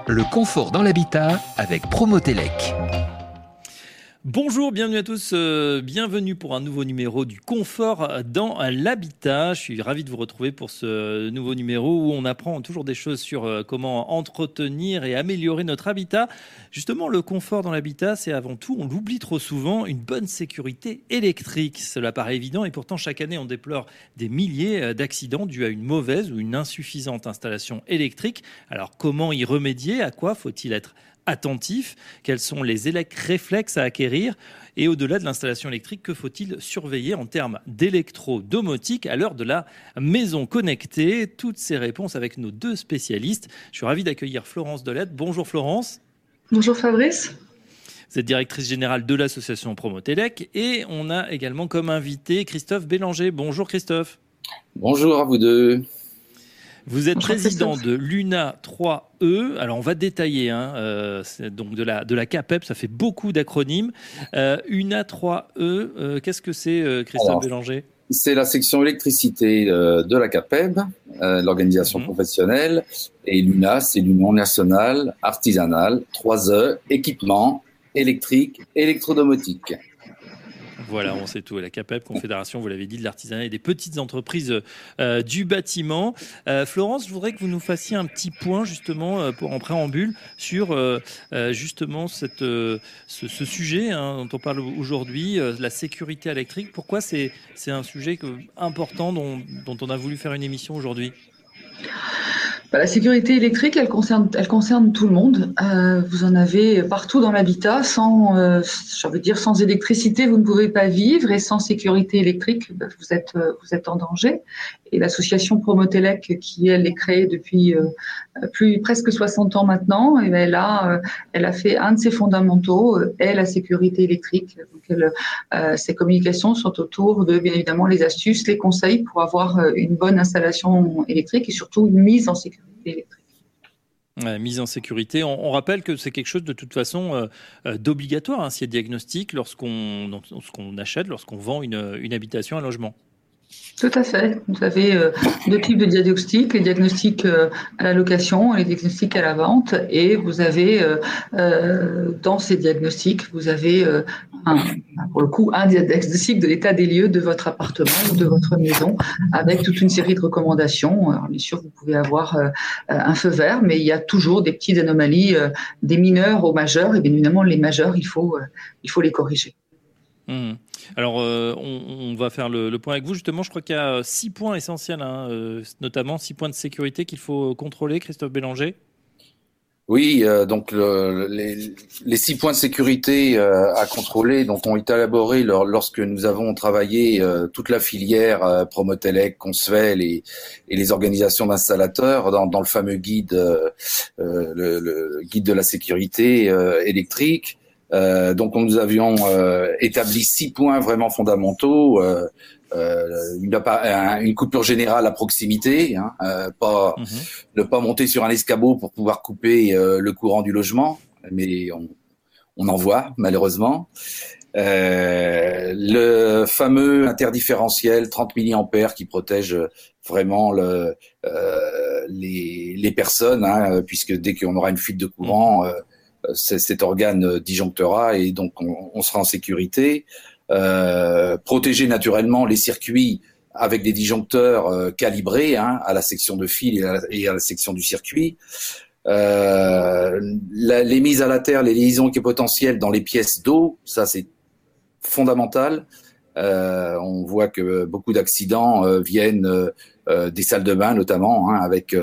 Le confort dans l'habitat avec Promotelec. Bonjour, bienvenue à tous, bienvenue pour un nouveau numéro du confort dans l'habitat. Je suis ravi de vous retrouver pour ce nouveau numéro où on apprend toujours des choses sur comment entretenir et améliorer notre habitat. Justement, le confort dans l'habitat, c'est avant tout, on l'oublie trop souvent, une bonne sécurité électrique. Cela paraît évident et pourtant chaque année on déplore des milliers d'accidents dus à une mauvaise ou une insuffisante installation électrique. Alors comment y remédier? À quoi faut-il être attentif? Quels sont les réflexes à acquérir? Et au-delà de l'installation électrique, que faut-il surveiller en termes d'électro-domotique à l'heure de la maison connectée? Toutes ces réponses avec nos deux spécialistes. Je suis ravi d'accueillir Florence Delette. Bonjour Florence. Bonjour Fabrice. Vous êtes directrice générale de l'association Promotelec. Et on a également comme invité Christophe Bélanger. Bonjour Christophe. Bonjour à vous deux. Vous êtes Bonjour, président Christophe. de l'UNA 3E. Alors, on va détailler, c'est donc de la CAPEB, ça fait beaucoup d'acronymes. UNA 3E, qu'est-ce que c'est, Christophe Bélanger? C'est la section électricité de la CAPEB, l'organisation professionnelle. Et l'UNA, c'est l'Union nationale artisanale 3E, équipement électrique, électrodomotique. Voilà, on sait tout. La CAPEB, Confédération, vous l'avez dit, de l'artisanat et des petites entreprises du bâtiment. Florence, je voudrais que vous nous fassiez un petit point, justement, en préambule, sur justement ce sujet dont on parle aujourd'hui, la sécurité électrique. Pourquoi c'est un sujet important dont on a voulu faire une émission aujourd'hui? La sécurité électrique, elle concerne tout le monde. Vous en avez partout dans l'habitat. Sans électricité, vous ne pouvez pas vivre, et sans sécurité électrique, vous êtes en danger. Et l'association Promotelec, qui elle est créée depuis presque 60 ans maintenant, et elle a fait un de ses fondamentaux est la sécurité électrique. Donc ses communications sont autour de, bien évidemment, les astuces, les conseils pour avoir une bonne installation électrique et surtout une mise en sécurité électrique. Mise en sécurité. On rappelle que c'est quelque chose de toute façon d'obligatoire, s'il y a diagnostic lorsqu'on achète, lorsqu'on vend une habitation, un logement. Tout à fait. Vous avez deux types de diagnostics, les diagnostics à la location et les diagnostics à la vente. Et vous avez, dans ces diagnostics, vous avez un diagnostic de l'état des lieux de votre appartement ou de votre maison, avec toute une série de recommandations. Alors, bien sûr, vous pouvez avoir un feu vert, mais il y a toujours des petites anomalies, des mineurs aux majeurs. Et bien évidemment, les majeurs, il faut les corriger. Alors, on va faire le point avec vous. Justement, je crois qu'il y a 6 points essentiels, notamment 6 points de sécurité qu'il faut contrôler, Christophe Bélanger. Oui, donc les 6 points de sécurité à contrôler donc ont été élaborés lorsque nous avons travaillé toute la filière Promotelec, Consuel et les organisations d'installateurs dans le fameux guide, le guide de la sécurité électrique. Donc nous avions établi 6 points vraiment fondamentaux. Une coupure générale à proximité, ne pas monter sur un escabeau pour pouvoir couper le courant du logement, mais on en voit malheureusement. Le fameux interdifférentiel 30 milliampères qui protège vraiment les personnes, puisque dès qu'on aura une fuite de courant, cet organe disjonctera et donc on sera en sécurité. Protéger naturellement les circuits avec des disjoncteurs calibrés à la section de fil et à la section du circuit. Les mises à la terre, les liaisons équipotentielles dans les pièces d'eau, ça c'est fondamental. On voit que beaucoup d'accidents viennent des salles de bain notamment, avec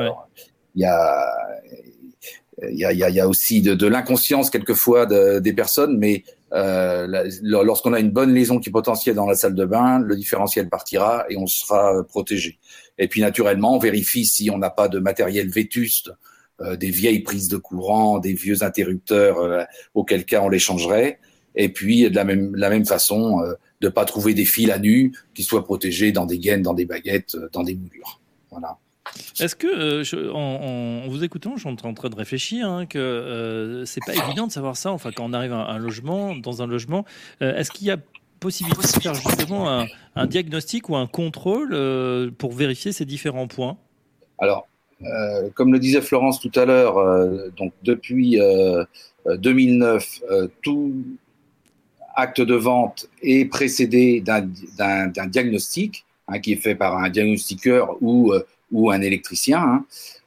il y a aussi de l'inconscience quelquefois des personnes, mais lorsqu'on a une bonne liaison équipotentielle dans la salle de bain, le différentiel partira et on sera protégé. Et puis naturellement, on vérifie si on n'a pas de matériel vétuste, des vieilles prises de courant, des vieux interrupteurs, auquel cas on les changerait. Et puis de la même façon, de pas trouver des fils à nu qui soient protégés dans des gaines, dans des baguettes, dans des moulures. Voilà. Est-ce que, en vous écoutant, je suis en train de réfléchir que c'est pas évident de savoir ça. Enfin, quand on arrive dans un logement, est-ce qu'il y a possibilité de faire justement un diagnostic ou un contrôle pour vérifier ces différents points? Alors, Comme le disait Florence tout à l'heure, donc depuis 2009, tout acte de vente est précédé d'un diagnostic qui est fait par un diagnostiqueur ou un électricien.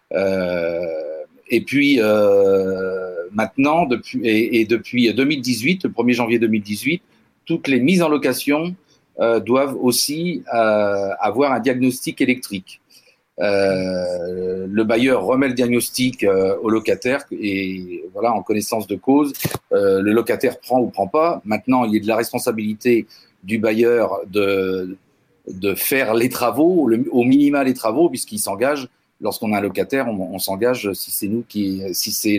Et puis maintenant, depuis 2018, le 1er janvier 2018, toutes les mises en location doivent aussi avoir un diagnostic électrique. Le bailleur remet le diagnostic au locataire et voilà, en connaissance de cause, le locataire prend ou prend pas. Maintenant, il y a de la responsabilité du bailleur de faire les travaux, au minima les travaux, puisqu'il s'engage. Lorsqu'on a un locataire, on s'engage si c'est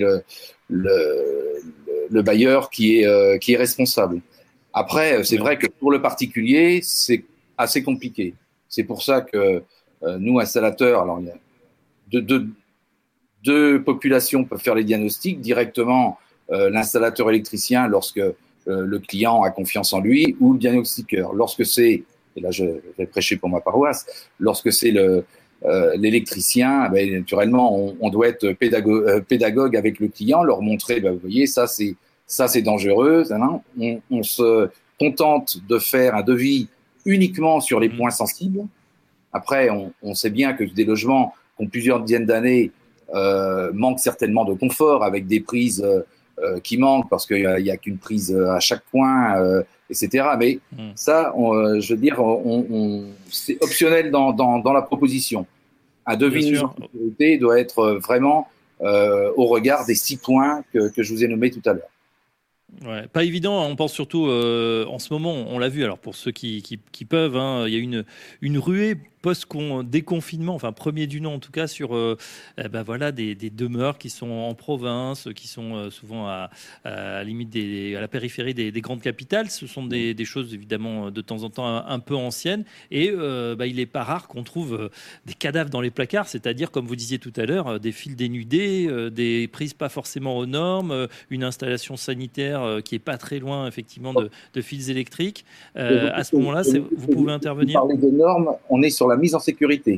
le bailleur qui est responsable. Après, c'est vrai que pour le particulier, c'est assez compliqué. C'est pour ça que nous, installateurs, alors il y a deux populations peuvent faire les diagnostics directement, l'installateur électricien lorsque le client a confiance en lui, ou le diagnostiqueur. Lorsque c'est, et là je vais prêcher pour ma paroisse, lorsque c'est l'électricien, ben, naturellement, on doit être pédagogue avec le client, leur montrer, ben, vous voyez, ça c'est dangereux. On se contente de faire un devis uniquement sur les points sensibles. Après, on sait bien que des logements qui ont plusieurs dizaines d'années manquent certainement de confort, avec des prises qui manquent parce qu'il y a qu'une prise à chaque point, etc. Mais ça, je veux dire, c'est optionnel dans la proposition. Un devis de mise en sécurité doit être vraiment au regard des 6 points que je vous ai nommés tout à l'heure. Ouais, pas évident, on pense surtout en ce moment, on l'a vu, alors pour ceux qui peuvent, il y a une ruée post-déconfinement, enfin premier du nom en tout cas, sur voilà, des demeures qui sont en province, qui sont souvent à la limite à la périphérie des grandes capitales. Ce sont des choses évidemment de temps en temps un peu anciennes, et il n'est pas rare qu'on trouve des cadavres dans les placards, c'est-à-dire, comme vous disiez tout à l'heure, des fils dénudés, des prises pas forcément aux normes, une installation sanitaire qui est pas très loin effectivement de fils électriques. À ce moment-là, vous pouvez intervenir. Vous parlez de normes, on est sur la mise en sécurité.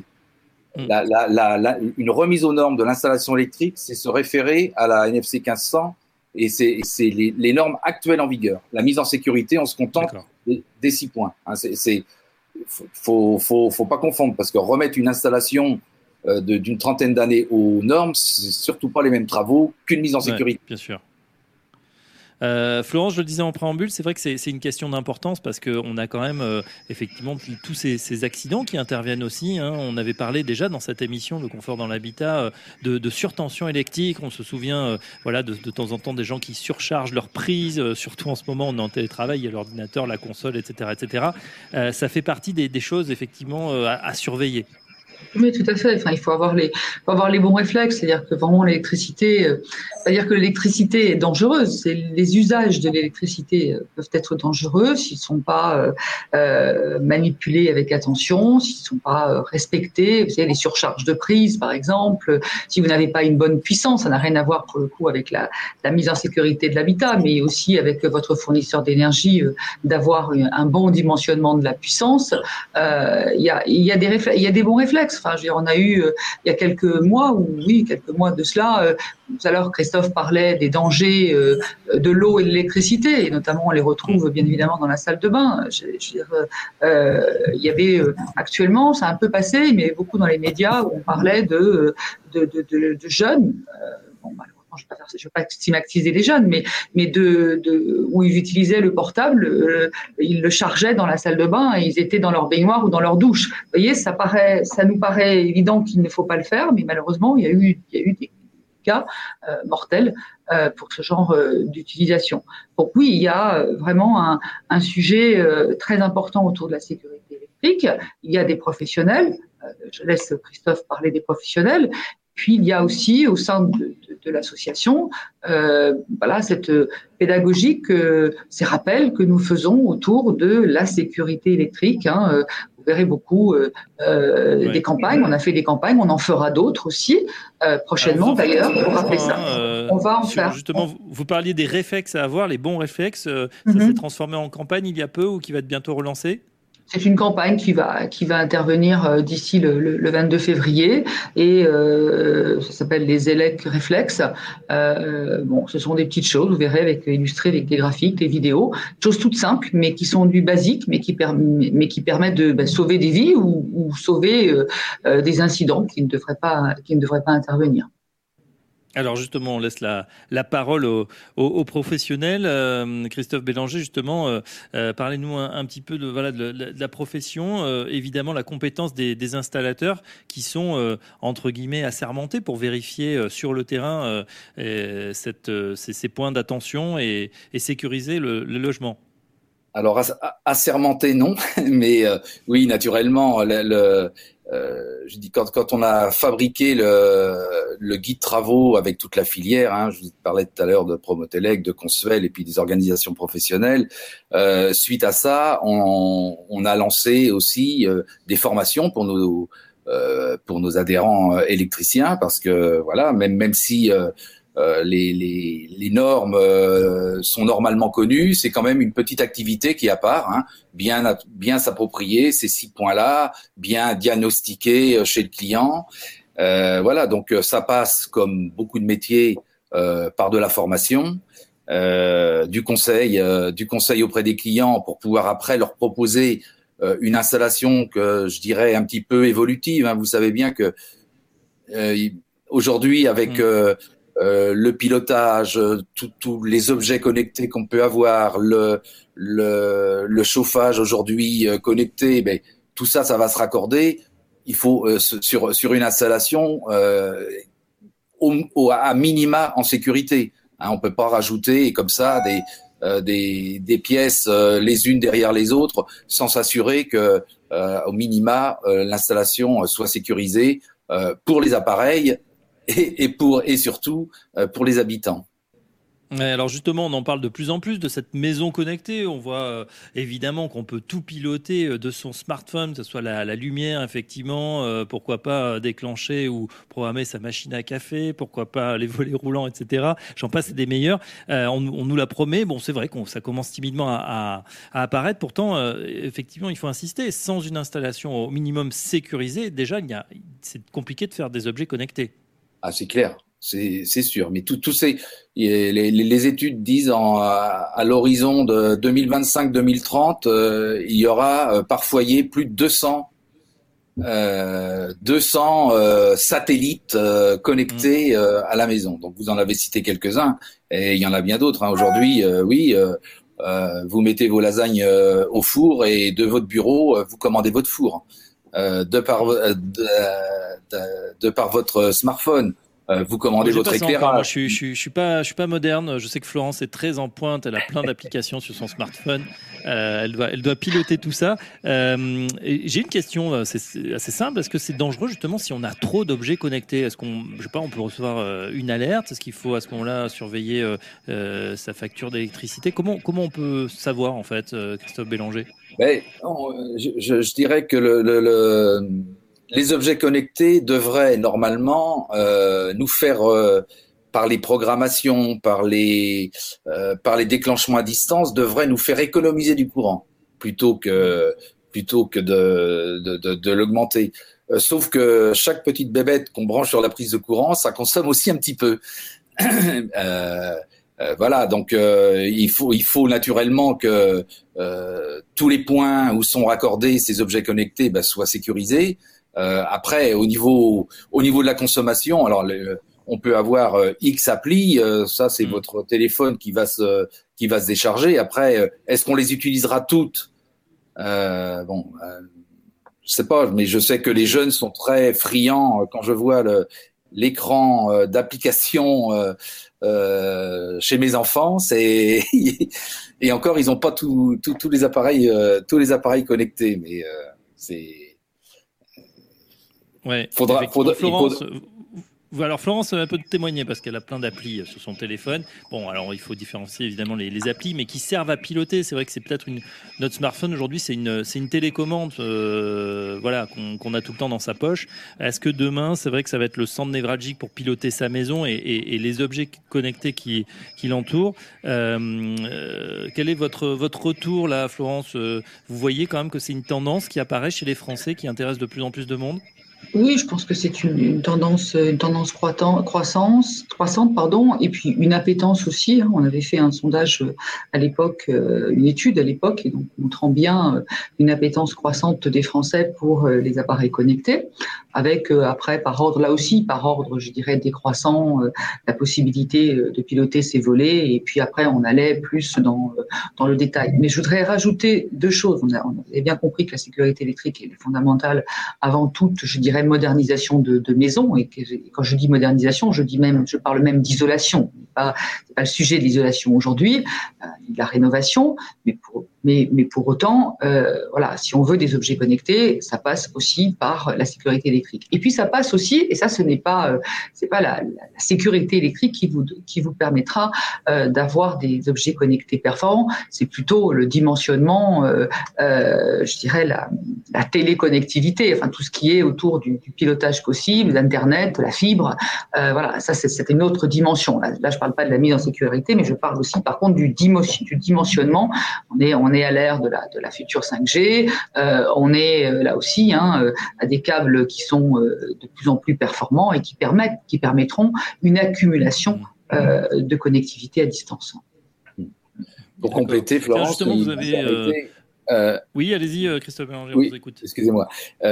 Une remise aux normes de l'installation électrique, c'est se référer à la NFC 1500 et c'est les normes actuelles en vigueur. La mise en sécurité, on se contente des 6 points. Faut pas confondre, parce que remettre une installation d'une trentaine d'années aux normes, c'est surtout pas les mêmes travaux qu'une mise en sécurité. Bien sûr. Florence, je le disais en préambule, c'est vrai que c'est une question d'importance parce qu'on a quand même effectivement tous ces accidents qui interviennent aussi. On avait parlé déjà dans cette émission, le confort dans l'habitat, de surtension électrique. On se souvient de temps en temps des gens qui surchargent leurs prises, surtout en ce moment on est en télétravail, il y a l'ordinateur, la console, etc. Ça fait partie des choses effectivement à surveiller. Oui, tout à fait. Enfin, il faut avoir les bons réflexes. C'est-à-dire que vraiment l'électricité, c'est-à-dire que l'électricité est dangereuse. Les usages de l'électricité peuvent être dangereux s'ils ne sont pas manipulés avec attention, s'ils ne sont pas respectés. Vous savez, les surcharges de prise, par exemple. Si vous n'avez pas une bonne puissance, ça n'a rien à voir pour le coup avec la mise en sécurité de l'habitat, mais aussi avec votre fournisseur d'énergie, d'avoir un bon dimensionnement de la puissance. Il y a des bons réflexes. Enfin, je veux dire, on a eu il y a quelques mois de cela. Tout à l'heure, Christophe parlait des dangers de l'eau et de l'électricité, et notamment on les retrouve bien évidemment dans la salle de bain. Je veux dire, il y avait actuellement, ça a un peu passé, mais beaucoup dans les médias où on parlait de jeunes. Je ne vais pas stigmatiser les jeunes, mais où ils utilisaient le portable, ils le chargeaient dans la salle de bain et ils étaient dans leur baignoire ou dans leur douche. Vous voyez, ça nous paraît évident qu'il ne faut pas le faire, mais malheureusement, il y a eu des cas mortels pour ce genre d'utilisation. Donc oui, il y a vraiment un sujet très important autour de la sécurité électrique. Il y a des professionnels. Je laisse Christophe parler des professionnels. Puis il y a aussi au sein de l'association cette pédagogie, ces rappels que nous faisons autour de la sécurité électrique. Vous verrez beaucoup des campagnes. On a fait des campagnes, on en fera d'autres aussi prochainement d'ailleurs pour rappeler ça. On va en faire. Justement, vous parliez des réflexes à avoir, les bons réflexes. Ça s'est transformé en campagne il y a peu ou qui va être bientôt relancé? C'est une campagne qui va intervenir d'ici le 22 février et ça s'appelle les ELEC Réflexes. Ce sont des petites choses, vous verrez, illustrées avec des graphiques, des vidéos, choses toutes simples, mais qui sont du basique, mais qui permettent de sauver des vies ou sauver des incidents qui ne devraient pas intervenir. Alors justement, on laisse la parole aux professionnels. Christophe Bélanger, justement, parlez-nous un petit peu de la profession. Évidemment, la compétence des installateurs qui sont, entre guillemets, assermentés pour vérifier sur le terrain ces points d'attention et sécuriser le logement. Alors, assermenté, non, mais oui, naturellement, je dis quand on a fabriqué le guide travaux avec toute la filière, je vous parlais tout à l'heure de Promotelec, de Consuel et puis des organisations professionnelles. Suite à ça, on a lancé aussi des formations pour nos adhérents électriciens, parce que voilà, même si les normes sont normalement connues, c'est quand même une petite activité qui est à part, bien s'approprier ces 6 points-là, bien diagnostiquer chez le client. Voilà, donc ça passe, comme beaucoup de métiers, par de la formation, du conseil auprès des clients pour pouvoir après leur proposer une installation que je dirais un petit peu évolutive. Vous savez bien que aujourd'hui, avec le pilotage, tous les objets connectés qu'on peut avoir, le chauffage aujourd'hui connecté, tout ça va se raccorder. Il faut sur une installation à minima en sécurité. On peut pas rajouter comme ça des pièces les unes derrière les autres sans s'assurer que au minima l'installation soit sécurisée pour les appareils et surtout pour les habitants. Alors justement, on en parle de plus en plus de cette maison connectée. On voit évidemment qu'on peut tout piloter de son smartphone, que ce soit la lumière, effectivement, pourquoi pas déclencher ou programmer sa machine à café, pourquoi pas les volets roulants, etc. J'en passe, c'est des meilleurs. On nous la promet. Bon, c'est vrai que ça commence timidement à apparaître. Pourtant, effectivement, il faut insister. Sans une installation au minimum sécurisée, déjà, c'est compliqué de faire des objets connectés. Ah, c'est clair. C'est sûr, mais les études disent à l'horizon de 2025-2030, il y aura par foyer plus de 200 satellites connectés à la maison. Donc vous en avez cité quelques-uns, et il y en a bien d'autres. Aujourd'hui, vous mettez vos lasagnes au four et de votre bureau, vous commandez votre four de par votre smartphone. Vous commandez votre éclairage. Moi, je suis pas moderne. Je sais que Florence est très en pointe. Elle a plein d'applications sur son smartphone. Elle doit piloter tout ça. J'ai une question. C'est assez simple. Est-ce que c'est dangereux justement si on a trop d'objets connectés? Est-ce qu'on peut recevoir une alerte? Est-ce qu'il faut à ce moment-là surveiller sa facture d'électricité? Comment on peut savoir en fait, Christophe Bélanger? Je dirais que les objets connectés devraient normalement nous faire, par les programmations, par les déclenchements à distance, devraient nous faire économiser du courant plutôt que de l'augmenter. Sauf que chaque petite bébête qu'on branche sur la prise de courant, ça consomme aussi un petit peu. Voilà, donc il faut naturellement que tous les points où sont raccordés ces objets connectés soient sécurisés. Après, au niveau de la consommation, alors on peut avoir X applis, ça c'est votre téléphone qui va se décharger. Après, est-ce qu'on les utilisera toutes? Je sais pas, mais je sais que les jeunes sont très friands quand je vois l'écran d'application chez mes enfants. Et encore, ils n'ont pas tous les appareils connectés, mais c'est. Ouais. Florence, Alors Florence peut témoigner parce qu'elle a plein d'applis sur son téléphone. Bon, alors il faut différencier évidemment les applis, mais qui servent à piloter. C'est vrai que c'est peut-être notre smartphone aujourd'hui, c'est une télécommande, voilà, qu'on a tout le temps dans sa poche. Est-ce que demain, c'est vrai que ça va être le centre névralgique pour piloter sa maison et les objets connectés qui l'entourent? Quel est votre retour là, Florence? Vous voyez quand même que c'est une tendance qui apparaît chez les Français, qui intéresse de plus en plus de monde? Oui, je pense que c'est une tendance croissante, pardon, et puis une appétence aussi. On avait fait un sondage à l'époque, une étude à l'époque, et donc montrant bien une appétence croissante des Français pour les appareils connectés, avec après par ordre, je dirais, décroissant, la possibilité de piloter ces volets, et puis après on allait plus dans le détail. Mais je voudrais rajouter deux choses. On avait bien compris que la sécurité électrique est fondamentale avant toute, je dirais, modernisation de maison. Et quand je dis modernisation, je parle même d'isolation. C'est pas le sujet de l'isolation aujourd'hui, de la rénovation, mais pour autant, voilà, si on veut des objets connectés, ça passe aussi par la sécurité électrique. Et puis ça passe aussi, et ça, c'est pas la sécurité électrique qui vous permettra d'avoir des objets connectés performants. C'est plutôt le dimensionnement, je dirais la téléconnectivité, enfin tout ce qui est autour du pilotage possible, l'Internet, la fibre. Voilà, ça c'est une autre dimension. Là, je parle pas de la mise en sécurité, mais je parle aussi, par contre, du dimensionnement. On est à l'ère de la future 5G. On est là aussi à des câbles qui sont de plus en plus performants et qui permettront une accumulation de connectivité à distance. Pour compléter, Florence, justement, vous avez oui, allez-y, Christophe Bélanger, oui, on vous écoute. Excusez-moi.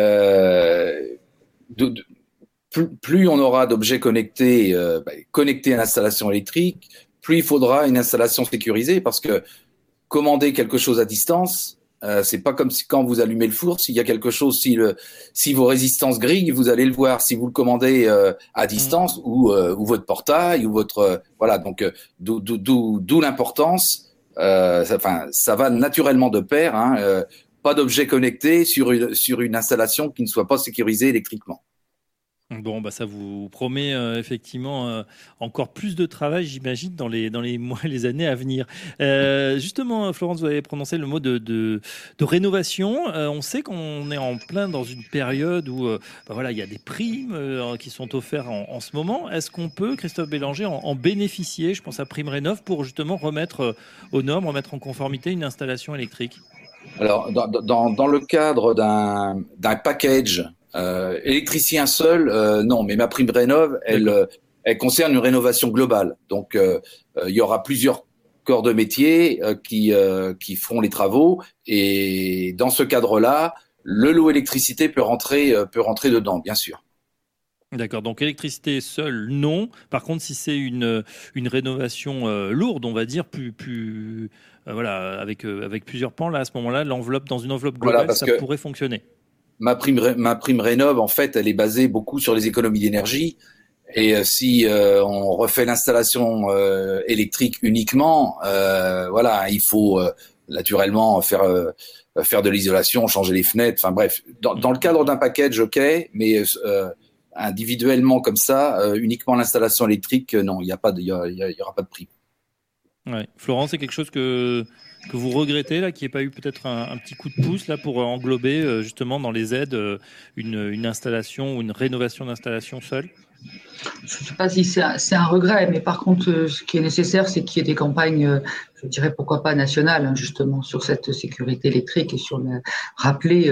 Plus on aura d'objets connectés à l'installation électrique, plus il faudra une installation sécurisée, parce que commander quelque chose à distance, c'est pas comme si quand vous allumez le four, s'il y a quelque chose, si vos résistances grillent, vous allez le voir. Si vous le commandez à distance ou votre portail ou votre voilà, donc d'où l'importance. Ça va naturellement de pair. Pas d'objet connecté sur une installation qui ne soit pas sécurisée électriquement. Bon, ça vous promet effectivement encore plus de travail, j'imagine, dans les mois et les années à venir. Justement, Florence, vous avez prononcé le mot de rénovation. On sait qu'on est en plein dans une période où voilà, il y a des primes qui sont offertes en ce moment. Est-ce qu'on peut, Christophe Bélanger, en bénéficier? Je pense à Prime Rénov' pour justement remettre aux normes, remettre en conformité une installation électrique. Alors, dans le cadre d'un package électricien seul, non, mais ma prime rénov, elle concerne une rénovation globale. Donc, il y aura plusieurs corps de métier qui feront les travaux, et dans ce cadre-là, le lot électricité peut rentrer dedans, bien sûr. D'accord, donc électricité seule, non. Par contre, si c'est une rénovation lourde, on va dire, plus voilà, avec plusieurs pans, là, à ce moment-là, dans une enveloppe globale, voilà, ça pourrait fonctionner. Ma prime rénov, en fait, elle est basée beaucoup sur les économies d'énergie. Et si on refait l'installation électrique uniquement, voilà, il faut naturellement faire de l'isolation, changer les fenêtres. Enfin bref, dans le cadre d'un package, ok, mais individuellement comme ça, uniquement l'installation électrique, non, il y aura pas de prime. Ouais. Florence, c'est quelque chose que vous regrettez là, qu'il n'y ait pas eu peut-être un petit coup de pouce là pour englober justement dans les aides une installation ou une rénovation d'installation seule? Je ne sais pas si c'est un regret, mais par contre, ce qui est nécessaire, c'est qu'il y ait des campagnes, je dirais pourquoi pas nationales, justement, sur cette sécurité électrique et sur rappeler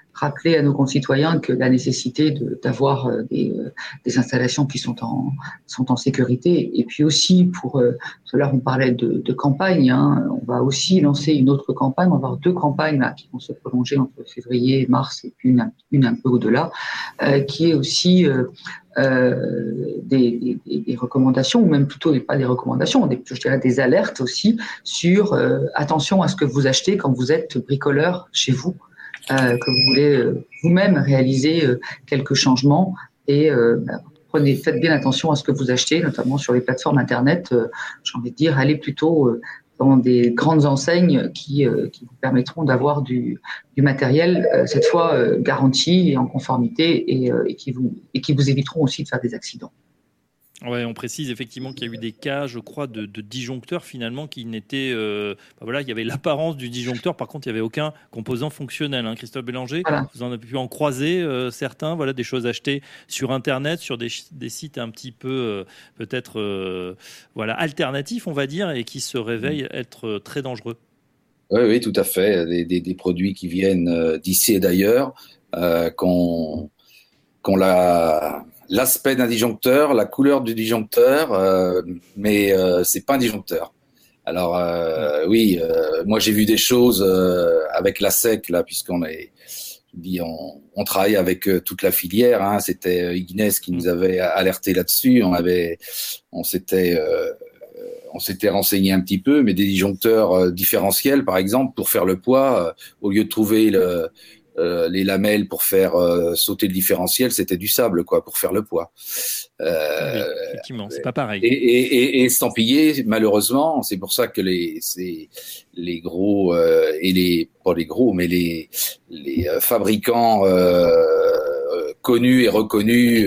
à nos concitoyens que la nécessité d'avoir des installations qui sont en sécurité. Et puis aussi, pour cela, on parlait de campagne, on va aussi lancer une autre campagne. On va avoir 2 campagnes là, qui vont se prolonger entre février et mars, et puis une un peu au-delà, qui est aussi des recommandations, ou même plutôt pas des recommandations, je dirais des alertes aussi sur attention à ce que vous achetez quand vous êtes bricoleur chez vous. Que vous voulez vous-même réaliser quelques changements, et faites bien attention à ce que vous achetez, notamment sur les plateformes Internet. J'ai envie de dire, allez plutôt dans des grandes enseignes qui vous permettront d'avoir du matériel, cette fois garanti et en conformité, et qui vous éviteront aussi de faire des accidents. Ouais, on précise effectivement qu'il y a eu des cas, je crois, de disjoncteurs finalement qui n'étaient. Voilà, il y avait l'apparence du disjoncteur, par contre, il n'y avait aucun composant fonctionnel. Hein. Christophe Bélanger, Voilà. vous en avez pu en croiser certains, voilà, des choses achetées sur Internet, sur des sites un petit peu peut-être voilà, alternatifs, on va dire, et qui se réveillent être très dangereux. Oui, tout à fait. Des produits qui viennent d'ici et d'ailleurs, qu'on l'aspect d'un disjoncteur, la couleur du disjoncteur, mais c'est pas un disjoncteur. Alors oui, moi j'ai vu des choses avec la SEC là, puisqu'on on travaille avec toute la filière. Hein, c'était Ignace qui nous avait alerté là-dessus. On s'était renseigné un petit peu, mais des disjoncteurs différentiels, par exemple, pour faire le poids, au lieu de trouver les lamelles pour faire sauter le différentiel, c'était du sable, quoi, pour faire le poids. Oui, effectivement, c'est pas pareil. Et estampillé, malheureusement, c'est pour ça que les gros pas les gros, mais les fabricants connus et reconnus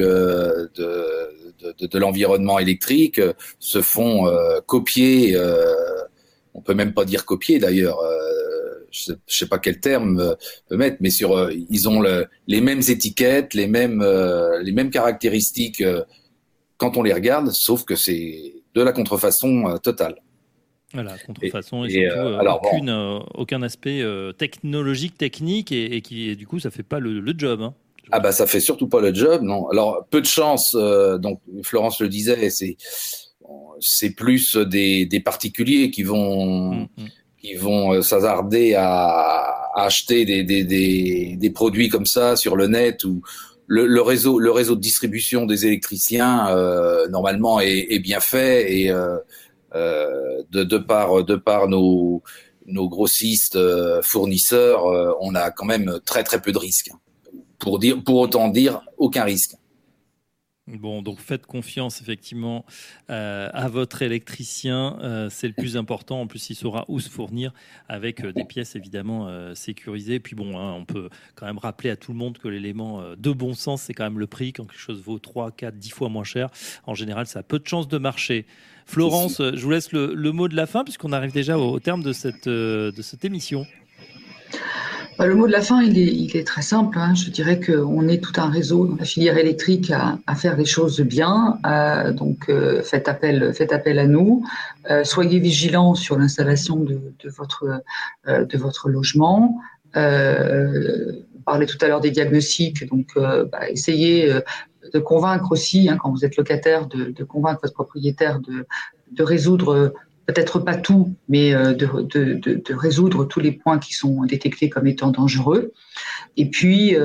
de l'environnement électrique se font copier. On peut même pas dire copier d'ailleurs. Je sais pas quel terme peut mettre, mais ils ont les mêmes étiquettes, les mêmes caractéristiques quand on les regarde, sauf que c'est de la contrefaçon totale. Voilà, contrefaçon et surtout aucun aspect technologique, technique et qui du coup ça fait pas le job. Hein. Ah bah ça fait surtout pas le job, non. Alors peu de chance, donc Florence le disait, c'est plus des particuliers qui vont s'hasarder à acheter des produits comme ça sur le net ou le réseau de distribution des électriciens normalement est bien fait et de par nos grossistes fournisseurs, on a quand même très très peu de risques. Pour autant dire aucun risque. Bon, donc faites confiance effectivement à votre électricien, c'est le plus important. En plus, il saura où se fournir avec des pièces évidemment sécurisées. Puis bon, hein, on peut quand même rappeler à tout le monde que l'élément de bon sens, c'est quand même le prix. Quand quelque chose vaut 3, 4, 10 fois moins cher, en général, ça a peu de chances de marcher. Florence, je vous laisse le mot de la fin puisqu'on arrive déjà au terme de cette émission. Le mot de la fin, il est très simple. Hein. Je dirais qu'on est tout un réseau dans la filière électrique à faire les choses bien. Donc, faites appel à nous. Soyez vigilants sur l'installation de votre logement. On parlait tout à l'heure des diagnostics. Donc, essayez de convaincre aussi, hein, quand vous êtes locataire, de convaincre votre propriétaire de résoudre. Peut-être pas tout, mais de résoudre tous les points qui sont détectés comme étant dangereux. Et puis,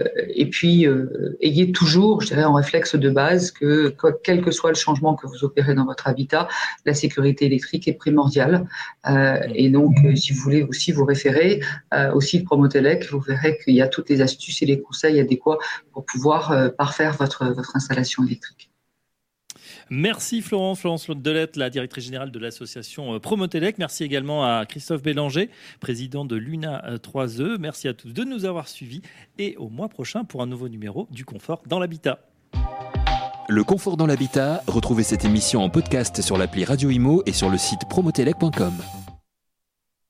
ayez toujours, je dirais, en réflexe de base que quel que soit le changement que vous opérez dans votre habitat, la sécurité électrique est primordiale. Et donc, si vous voulez aussi vous référer au site Promotelec, vous verrez qu'il y a toutes les astuces et les conseils adéquats pour pouvoir parfaire votre installation électrique. Merci Florence Delette, la directrice générale de l'association Promotelec. Merci également à Christophe Bélanger, président de l'UNA 3E. Merci à tous de nous avoir suivis et au mois prochain pour un nouveau numéro du Confort dans l'habitat. Le Confort dans l'habitat, retrouvez cette émission en podcast sur l'appli Radio Imo et sur le site promotelec.com.